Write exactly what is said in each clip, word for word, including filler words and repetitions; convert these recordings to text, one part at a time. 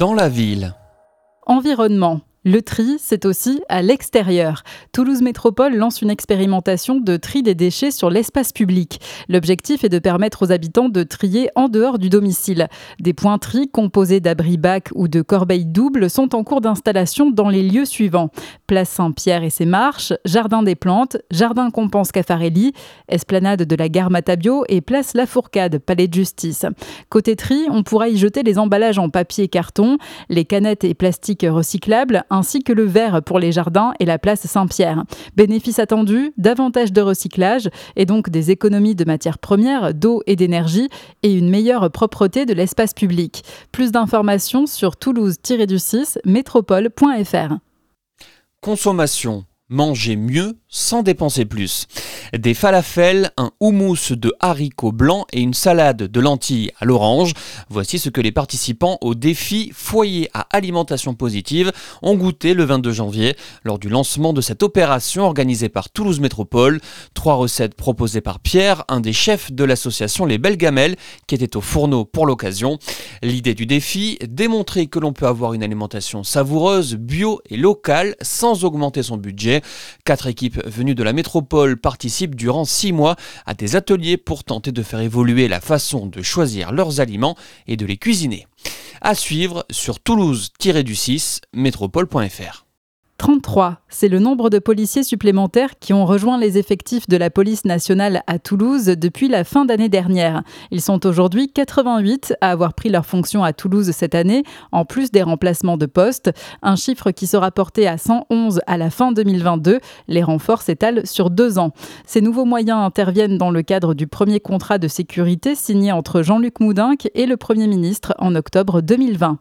dans la ville. Environnement. Le tri, c'est aussi à l'extérieur. Toulouse Métropole lance une expérimentation de tri des déchets sur l'espace public. L'objectif est de permettre aux habitants de trier en dehors du domicile. Des points tri composés d'abris-bacs ou de corbeilles doubles sont en cours d'installation dans les lieux suivants. Place Saint-Pierre et ses marches, Jardin des Plantes, Jardin Compense Caffarelli, Esplanade de la Gare Matabio et Place La Fourcade, Palais de Justice. Côté tri, on pourra y jeter les emballages en papier et carton, les canettes et plastiques recyclables, ainsi que le verre pour les jardins et la place Saint-Pierre. Bénéfice attendu, davantage de recyclage et donc des économies de matières premières, d'eau et d'énergie et une meilleure propreté de l'espace public. Plus d'informations sur toulouse tiret du six métropole point f r. Consommation. Manger mieux sans dépenser plus. Des falafels, un houmous de haricots blancs et une salade de lentilles à l'orange. Voici ce que les participants au défi Foyer à alimentation positive ont goûté le vingt-deux janvier lors du lancement de cette opération organisée par Toulouse Métropole. Trois recettes proposées par Pierre, un des chefs de l'association Les Belles Gamelles, qui était au fourneau pour l'occasion. L'idée du défi, démontrer que l'on peut avoir une alimentation savoureuse, bio et locale sans augmenter son budget. Quatre équipes venues de la métropole participent durant six mois à des ateliers pour tenter de faire évoluer la façon de choisir leurs aliments et de les cuisiner. À suivre sur toulouse tiret du six métropole point f r. trente-trois, c'est le nombre de policiers supplémentaires qui ont rejoint les effectifs de la police nationale à Toulouse depuis la fin d'année dernière. Ils sont aujourd'hui quatre-vingt-huit à avoir pris leurs fonctions à Toulouse cette année, en plus des remplacements de postes, un chiffre qui sera porté à cent onze à la fin deux mille vingt-deux. Les renforts s'étalent sur deux ans. Ces nouveaux moyens interviennent dans le cadre du premier contrat de sécurité signé entre Jean-Luc Moudenc et le Premier ministre en octobre deux mille vingt.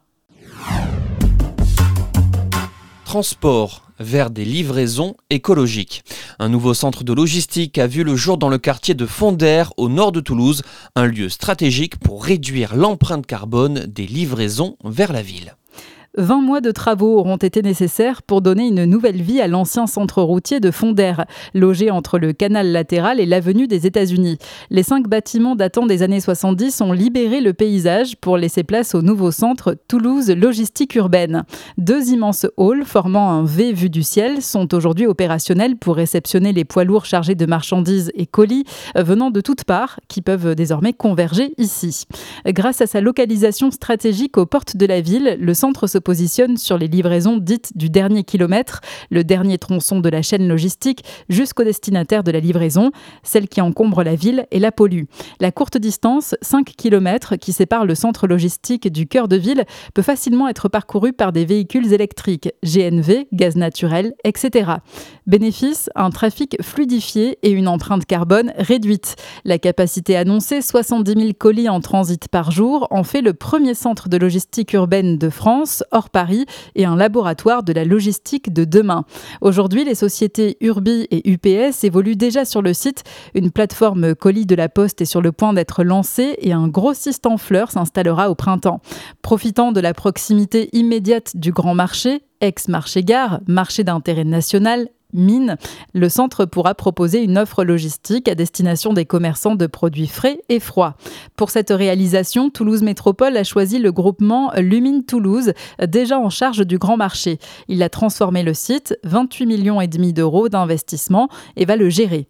Transport vers des livraisons écologiques. Un nouveau centre de logistique a vu le jour dans le quartier de Fondères, au nord de Toulouse, un lieu stratégique pour réduire l'empreinte carbone des livraisons vers la ville. vingt mois de travaux auront été nécessaires pour donner une nouvelle vie à l'ancien centre routier de Fondères, logé entre le canal latéral et l'avenue des États-Unis. Les cinq bâtiments datant des années soixante-dix ont libéré le paysage pour laisser place au nouveau centre Toulouse Logistique Urbaine. Deux immenses halls formant un V vu du ciel sont aujourd'hui opérationnels pour réceptionner les poids lourds chargés de marchandises et colis venant de toutes parts qui peuvent désormais converger ici. Grâce à sa localisation stratégique aux portes de la ville, le centre se positionne sur les livraisons dites du dernier kilomètre, le dernier tronçon de la chaîne logistique jusqu'au destinataire de la livraison, celle qui encombre la ville et la pollue. La courte distance, cinq kilomètres, qui sépare le centre logistique du cœur de ville, peut facilement être parcourue par des véhicules électriques, G N V, gaz naturel, et cetera. Bénéfice, un trafic fluidifié et une empreinte carbone réduite. La capacité annoncée, soixante-dix mille colis en transit par jour, en fait le premier centre de logistique urbaine de France, hors Paris, et un laboratoire de la logistique de demain. Aujourd'hui, les sociétés Urbi et U P S évoluent déjà sur le site. Une plateforme colis de la Poste est sur le point d'être lancée et un grossiste en fleurs s'installera au printemps. Profitant de la proximité immédiate du Grand Marché, ex-marché-gare, marché d'intérêt national, mine, le centre pourra proposer une offre logistique à destination des commerçants de produits frais et froids. Pour cette réalisation, Toulouse Métropole a choisi le groupement Lumine Toulouse, déjà en charge du Grand Marché. Il a transformé le site, vingt-huit millions et demi d'euros d'investissement, et va le gérer.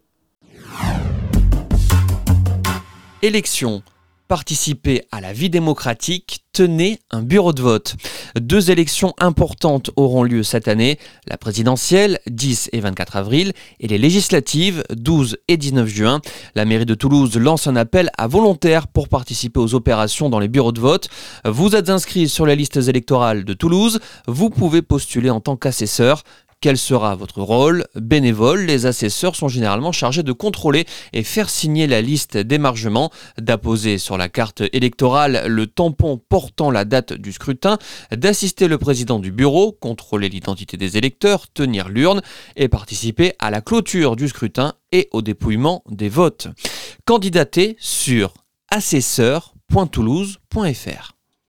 Élection. Participer à la vie démocratique, tenez un bureau de vote. Deux élections importantes auront lieu cette année, la présidentielle, dix et vingt-quatre avril, et les législatives, douze et dix-neuf juin. La mairie de Toulouse lance un appel à volontaires pour participer aux opérations dans les bureaux de vote. Vous êtes inscrit sur les listes électorales de Toulouse, vous pouvez postuler en tant qu'assesseur. Quel sera votre rôle ? Bénévole, les assesseurs sont généralement chargés de contrôler et faire signer la liste d'émargement, d'apposer sur la carte électorale le tampon portant la date du scrutin, d'assister le président du bureau, contrôler l'identité des électeurs, tenir l'urne et participer à la clôture du scrutin et au dépouillement des votes. Candidatez sur assesseur point toulouse point f r.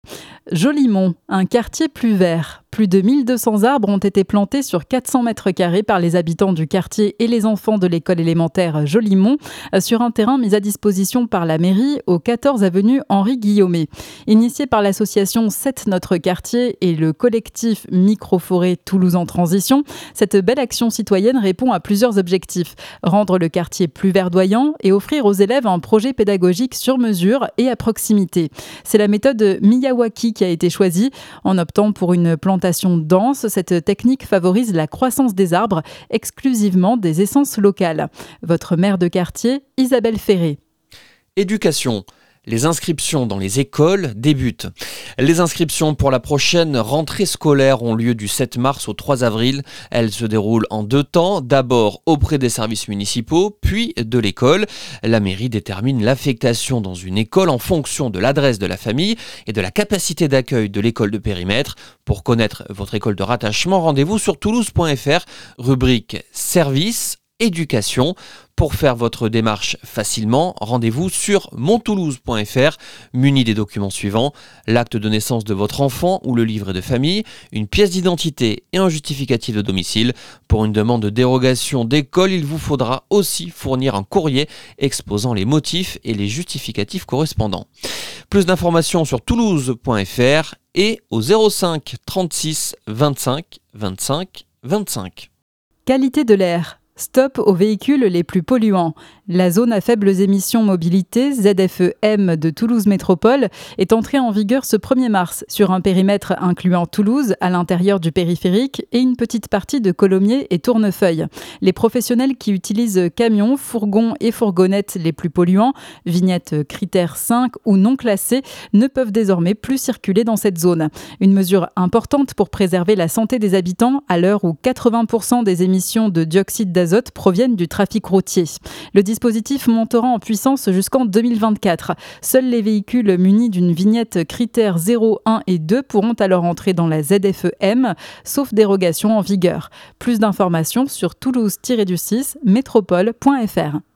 Jolimont, un quartier plus vert. Plus de mille deux cents arbres ont été plantés sur quatre cents mètres carrés par les habitants du quartier et les enfants de l'école élémentaire Jolimont sur un terrain mis à disposition par la mairie au quatorze avenue Henri Guillaumet. Initié par l'association sept Notre Quartier et le collectif Microforêt Toulouse en Transition, cette belle action citoyenne répond à plusieurs objectifs. Rendre le quartier plus verdoyant et offrir aux élèves un projet pédagogique sur mesure et à proximité. C'est la méthode Miyawaki qui a été choisie. En optant pour une plantation dense, cette technique favorise la croissance des arbres, exclusivement des essences locales. Votre maire de quartier, Isabelle Ferré. Éducation. Les inscriptions dans les écoles débutent. Les inscriptions pour la prochaine rentrée scolaire ont lieu du sept mars au trois avril. Elles se déroulent en deux temps, d'abord auprès des services municipaux, puis de l'école. La mairie détermine l'affectation dans une école en fonction de l'adresse de la famille et de la capacité d'accueil de l'école de périmètre. Pour connaître votre école de rattachement, rendez-vous sur toulouse point f r, rubrique service, éducation. Pour faire votre démarche facilement, rendez-vous sur montoulouse point f r, muni des documents suivants: l'acte de naissance de votre enfant ou le livret de famille, une pièce d'identité et un justificatif de domicile. Pour une demande de dérogation d'école, il vous faudra aussi fournir un courrier exposant les motifs et les justificatifs correspondants. Plus d'informations sur toulouse point f r et au zéro cinq trente-six vingt-cinq vingt-cinq vingt-cinq. Qualité de l'air. Stop aux véhicules les plus polluants. La zone à faibles émissions mobilité, Z F E M de Toulouse Métropole, est entrée en vigueur ce premier mars sur un périmètre incluant Toulouse à l'intérieur du périphérique et une petite partie de Colomiers et Tournefeuille. Les professionnels qui utilisent camions, fourgons et fourgonnettes les plus polluants, vignettes critère cinq ou non classées, ne peuvent désormais plus circuler dans cette zone. Une mesure importante pour préserver la santé des habitants à l'heure où quatre-vingts pour cent des émissions de dioxyde d'azote proviennent du trafic routier. Le dispositif montera en puissance jusqu'en deux mille vingt-quatre. Seuls les véhicules munis d'une vignette critère zéro, un et deux pourront alors entrer dans la Z F E M, sauf dérogation en vigueur. Plus d'informations sur toulouse tiret du six métropole point f r.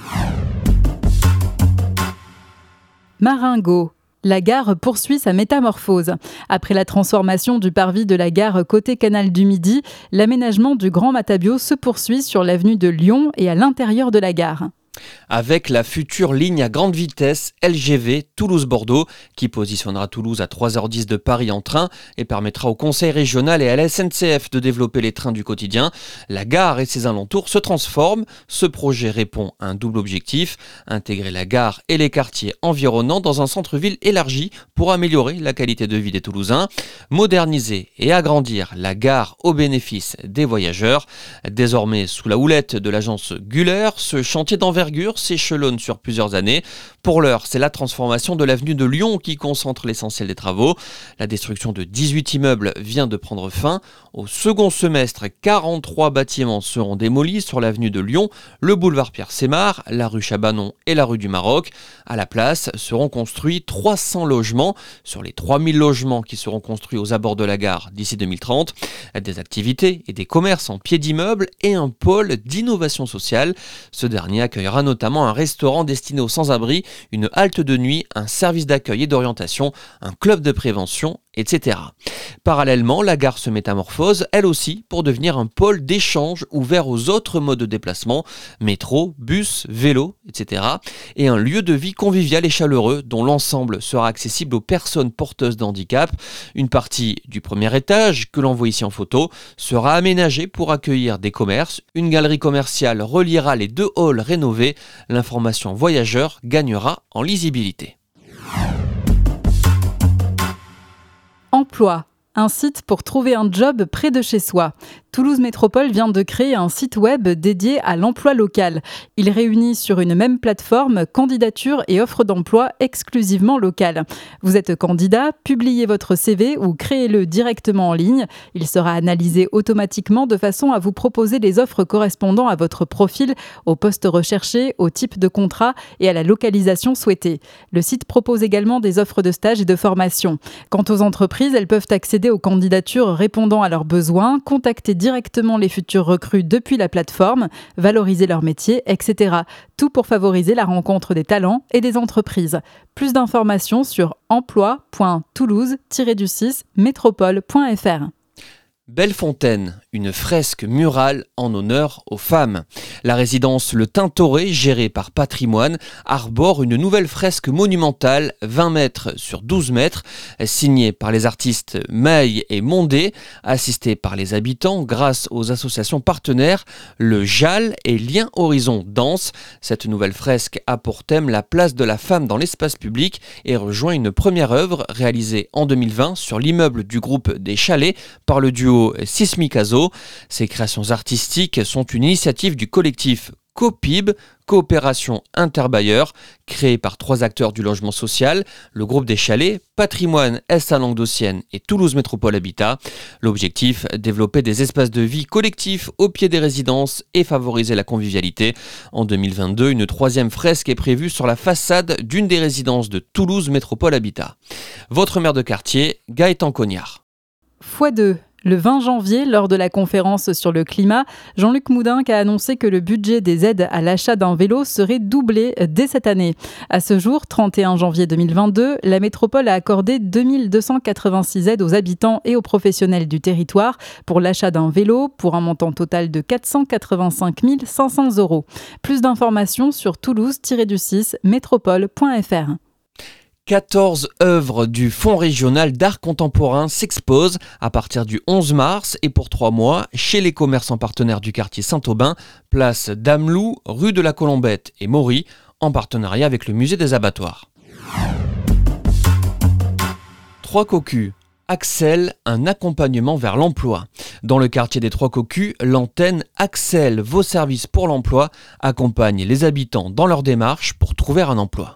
Marengo. La gare poursuit sa métamorphose. Après la transformation du parvis de la gare côté canal du Midi, l'aménagement du Grand Matabio se poursuit sur l'avenue de Lyon et à l'intérieur de la gare. Avec la future ligne à grande vitesse L G V Toulouse-Bordeaux qui positionnera Toulouse à trois heures dix de Paris en train et permettra au Conseil régional et à la S N C F de développer les trains du quotidien, la gare et ses alentours se transforment. Ce projet répond à un double objectif: intégrer la gare et les quartiers environnants dans un centre-ville élargi pour améliorer la qualité de vie des Toulousains, moderniser et agrandir la gare au bénéfice des voyageurs. Désormais sous la houlette de l'agence Güller, ce chantier d'envergure s'échelonne sur plusieurs années. Pour l'heure, c'est la transformation de l'avenue de Lyon qui concentre l'essentiel des travaux. La destruction de dix-huit immeubles vient de prendre fin. Au second semestre, quarante-trois bâtiments seront démolis sur l'avenue de Lyon, le boulevard Pierre-Sémar, la rue Chabanon et la rue du Maroc. À la place seront construits trois cents logements sur les trois mille logements qui seront construits aux abords de la gare d'ici deux mille trente. Des activités et des commerces en pied d'immeuble et un pôle d'innovation sociale. Ce dernier accueillera notamment un restaurant destiné aux sans-abri, une halte de nuit, un service d'accueil et d'orientation, un club de prévention, et cetera. Parallèlement, la gare se métamorphose, elle aussi, pour devenir un pôle d'échange ouvert aux autres modes de déplacement, métro, bus, vélo, et cetera, et un lieu de vie convivial et chaleureux dont l'ensemble sera accessible aux personnes porteuses de handicap. Une partie du premier étage, que l'on voit ici en photo, sera aménagée pour accueillir des commerces. Une galerie commerciale reliera les deux halls rénovés. L'information voyageur gagnera en lisibilité. Emploi. Un site pour trouver un job près de chez soi. Toulouse Métropole vient de créer un site web dédié à l'emploi local. Il réunit sur une même plateforme candidature et offres d'emploi exclusivement locales. Vous êtes candidat, publiez votre C V ou créez-le directement en ligne. Il sera analysé automatiquement de façon à vous proposer les offres correspondant à votre profil, au poste recherché, au type de contrat et à la localisation souhaitée. Le site propose également des offres de stage et de formation. Quant aux entreprises, elles peuvent accéder aux candidatures répondant à leurs besoins, contacter directement les futurs recrues depuis la plateforme, valoriser leur métier, et cetera. Tout pour favoriser la rencontre des talents et des entreprises. Plus d'informations sur emploi point toulouse tiret du six métropole point f r. Bellefontaine, une fresque murale en honneur aux femmes. La résidence Le Tintoret, gérée par Patrimoine, arbore une nouvelle fresque monumentale, vingt mètres sur douze mètres, signée par les artistes Maille et Mondé, assistée par les habitants grâce aux associations partenaires, le J A L et Lien Horizon Danse. Cette nouvelle fresque a pour thème la place de la femme dans l'espace public et rejoint une première œuvre réalisée en deux mille vingt sur l'immeuble du groupe des Chalets par le duo Sismicazo. Ces créations artistiques sont une initiative du collectif COPIB, Coopération Interbailleurs, créé par trois acteurs du logement social, le groupe des Chalets, Patrimoine Est Languedocienne et Toulouse Métropole Habitat. L'objectif, développer des espaces de vie collectifs au pied des résidences et favoriser la convivialité. En deux mille vingt-deux, une troisième fresque est prévue sur la façade d'une des résidences de Toulouse Métropole Habitat. Votre maire de quartier, Gaëtan Cognard. fois deux. Le vingt janvier, lors de la conférence sur le climat, Jean-Luc Moudenc a annoncé que le budget des aides à l'achat d'un vélo serait doublé dès cette année. À ce jour, trente et un janvier deux mille vingt-deux, la métropole a accordé deux mille deux cent quatre-vingt-six aides aux habitants et aux professionnels du territoire pour l'achat d'un vélo pour un montant total de quatre cent quatre-vingt-cinq mille cinq cents euros. Plus d'informations sur toulouse tiret du six métropole point f r. quatorze œuvres du Fonds régional d'art contemporain s'exposent à partir du onze mars et pour trois mois chez les commerçants partenaires du quartier Saint-Aubin, place d'Amelou, rue de la Colombette et Maury, en partenariat avec le musée des abattoirs. Trois Cocus. Axel, un accompagnement vers l'emploi. Dans le quartier des Trois Cocus, l'antenne Axel, vos services pour l'emploi, accompagne les habitants dans leur démarche pour trouver un emploi.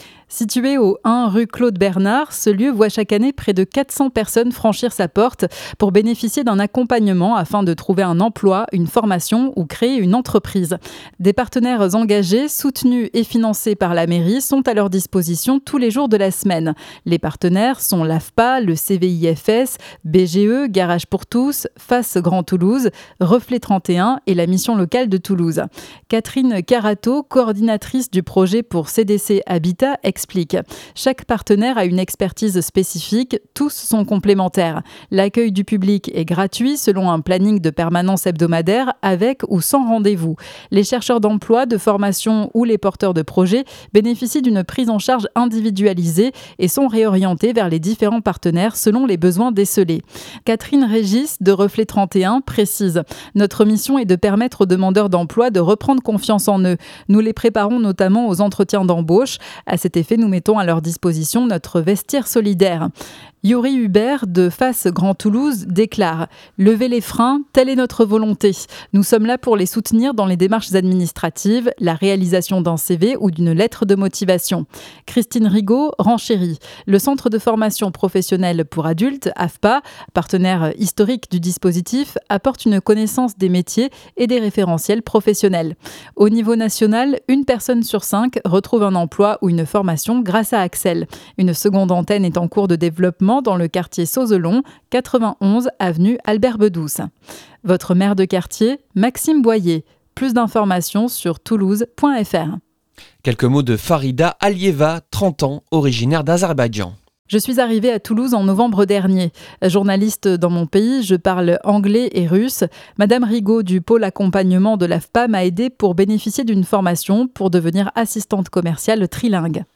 Situé au un rue Claude Bernard, ce lieu voit chaque année près de quatre cents personnes franchir sa porte pour bénéficier d'un accompagnement afin de trouver un emploi, une formation ou créer une entreprise. Des partenaires engagés, soutenus et financés par la mairie sont à leur disposition tous les jours de la semaine. Les partenaires sont l'A F P A, le C V I F S, B G E, Garage pour tous, Face Grand Toulouse, Reflet trente et un et la mission locale de Toulouse. Catherine Carato, coordinatrice du projet pour C D C Habitat, explique. Chaque partenaire a une expertise spécifique, tous sont complémentaires. L'accueil du public est gratuit selon un planning de permanence hebdomadaire avec ou sans rendez-vous. Les chercheurs d'emploi, de formation ou les porteurs de projets bénéficient d'une prise en charge individualisée et sont réorientés vers les différents partenaires selon les besoins décelés. Catherine Régis de Reflet trente et un précise « Notre mission est de permettre aux demandeurs d'emploi de reprendre confiance en eux. Nous les préparons notamment aux entretiens d'embauche. À cet effet, nous mettons à leur disposition notre vestiaire solidaire. Yuri Hubert de Face Grand Toulouse déclare « Levez les freins, telle est notre volonté. Nous sommes là pour les soutenir dans les démarches administratives, la réalisation d'un C V ou d'une lettre de motivation. » Christine Rigaud renchérit. Le Centre de formation professionnelle pour adultes, A F P A, partenaire historique du dispositif, apporte une connaissance des métiers et des référentiels professionnels. Au niveau national, une personne sur cinq retrouve un emploi ou une formation grâce à Axel. Une seconde antenne est en cours de développement dans le quartier Sauzelon, quatre-vingt-onze avenue Albert Bedouce. Votre maire de quartier, Maxime Boyer. Plus d'informations sur toulouse point f r. Quelques mots de Farida Alieva, trente ans, originaire d'Azerbaïdjan. Je suis arrivée à Toulouse en novembre dernier. Journaliste dans mon pays, je parle anglais et russe. Madame Rigaud du pôle accompagnement de l'A F P A m'a aidée pour bénéficier d'une formation pour devenir assistante commerciale trilingue.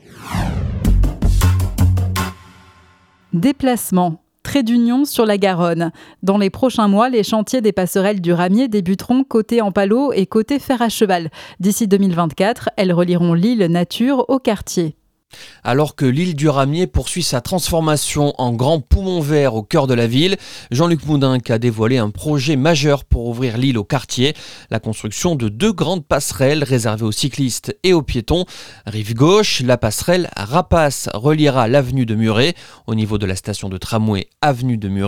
Déplacement. Trait d'Union sur la Garonne. Dans les prochains mois, les chantiers des passerelles du Ramier débuteront côté Empalo et côté Fer à Cheval. D'ici deux mille vingt-quatre, elles relieront l'île Nature au quartier. Alors que l'île du Ramier poursuit sa transformation en grand poumon vert au cœur de la ville, Jean-Luc Moudenc a dévoilé un projet majeur pour ouvrir l'île au quartier, la construction de deux grandes passerelles réservées aux cyclistes et aux piétons. Rive gauche, la passerelle Rapace reliera l'avenue de Muret au niveau de la station de tramway avenue de Muret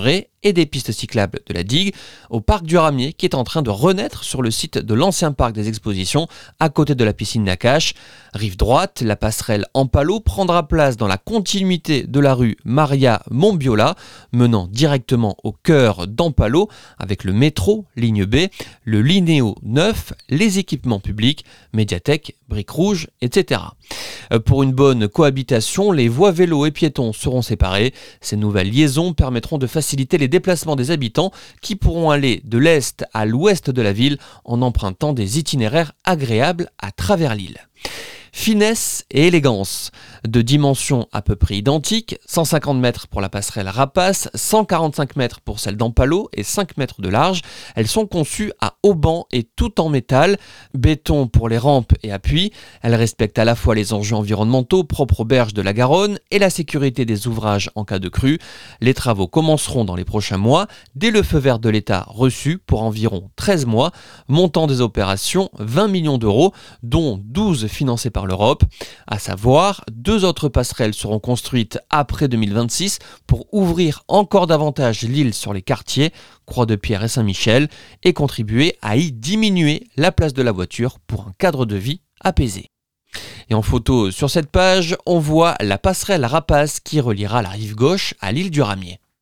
et des pistes cyclables de la digue au parc du Ramier qui est en train de renaître sur le site de l'ancien parc des expositions à côté de la piscine Nakache. Rive droite, la passerelle Ampalo prendra place dans la continuité de la rue Maria Monbiola menant directement au cœur d'Ampalo avec le métro, ligne B, le Linéo neuf, les équipements publics, médiathèque, briques rouges, et cetera. Pour une bonne cohabitation, les voies vélos et piétons seront séparées. Ces nouvelles liaisons permettront de faciliter les déplacements des habitants qui pourront aller de l'est à l'ouest de la ville en empruntant des itinéraires agréables à travers l'île. Finesse et élégance. De dimensions à peu près identiques, cent cinquante mètres pour la passerelle Rapace, cent quarante-cinq mètres pour celle d'Ampalo et cinq mètres de large. Elles sont conçues à haubans et tout en métal, béton pour les rampes et appuis. Elles respectent à la fois les enjeux environnementaux propres aux berges de la Garonne et la sécurité des ouvrages en cas de crue. Les travaux commenceront dans les prochains mois, dès le feu vert de l'État reçu pour environ treize mois. Montant des opérations, vingt millions d'euros, dont douze financés par l'Europe. À savoir, deux autres passerelles seront construites après deux mille vingt-six pour ouvrir encore davantage l'île sur les quartiers, Croix-de-Pierre et Saint-Michel, et contribuer à y diminuer la place de la voiture pour un cadre de vie apaisé. Et en photo sur cette page, on voit la passerelle Rapace qui reliera la rive gauche à l'île du Ramier.